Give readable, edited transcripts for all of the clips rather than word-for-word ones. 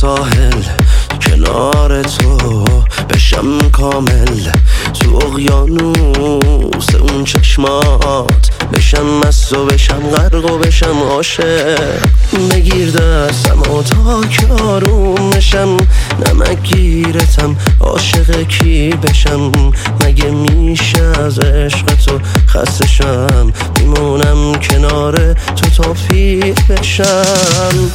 ساحل کنار تو بشم کامل، تو اقیانوس اون چشمات بشم مست و بشم غرق و بشم عاشق. بگیر دستم و تا که آروم بشم، نمک گیرتم عاشق کی بشم. مگه میشه از عشق تو خسته شم، میمونم کنار تو تا پیر بشم.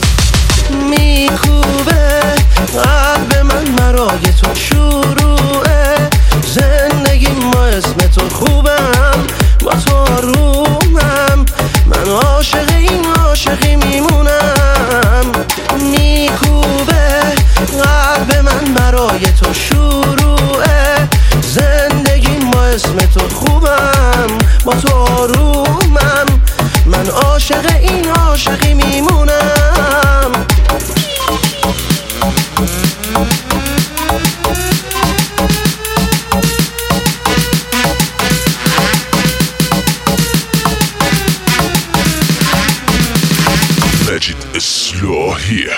میکوبه قلب من مرای تو، شروعه زندگی ما اسم تو خوبم، با تو آرومم، من عاشق این عاشقی میمونم. میکوبه قلب من برای تو، شروعه زندگی ما اسم تو خوبم، با تو آرومم، من عاشق این عاشقی میمونم. Magic is you're here.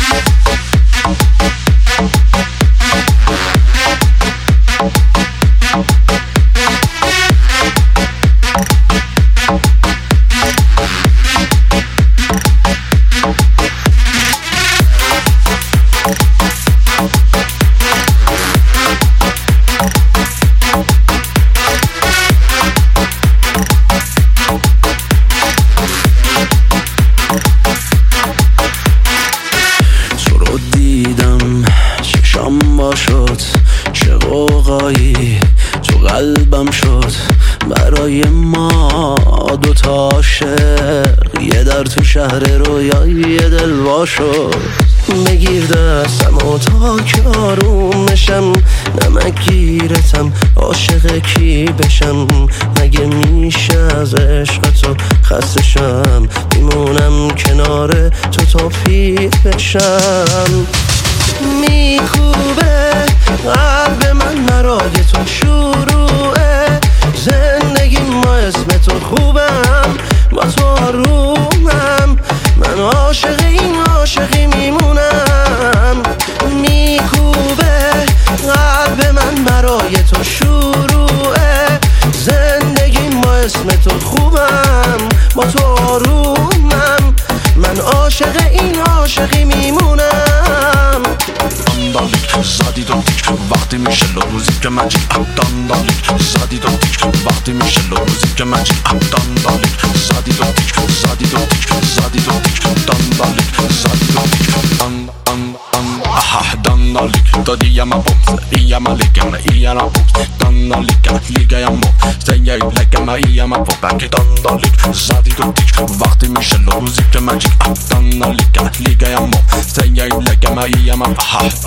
شد چه قوقایی تو قلبم شد، برای ما دوتا عاشق، یه در تو شهر رویایی دلوا شد. بگیر دستم و تا که آروم بشم، نمک گیرتم عاشق کی بشم. مگه میشه از عشق تو خسته شم، میمونم کنار تو تا پیر بشم. میکوبه قلب من مرای تو، شروعه زندگی ما اسم تو خوبم، با تو آرومم، من عاشق این عاشقی میمونم. میکوبه قلب من برای تو، شروعه زندگی ما اسم تو خوبم، با تو آرومم، من عاشق این عاشقی میمونم. داندالیک زدی دو تیک وقتی میشه روزی که مجید داندالیک زدی دو تیک وقتی میشه روزی که مجید داندالیک زدی دو تیک زدی دو تیک زدی دو تیک داندالیک زدی دو تیک داندالیک دادی یا ما بومس یا ما لیگم یا ما بومس داندالیک لیگا یا ما سیای لیگم یا ما بومس داندالیک زدی دو تیک وقتی میشه روزی که مجید داندالیک لیگا یا ما سیای لیگم یا ما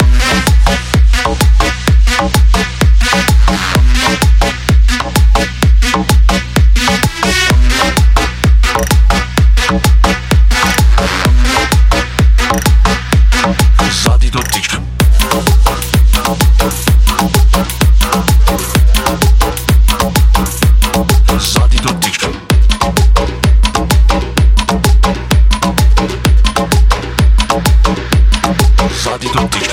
زدی دو تیک زدی دو تیک زدی دو تیک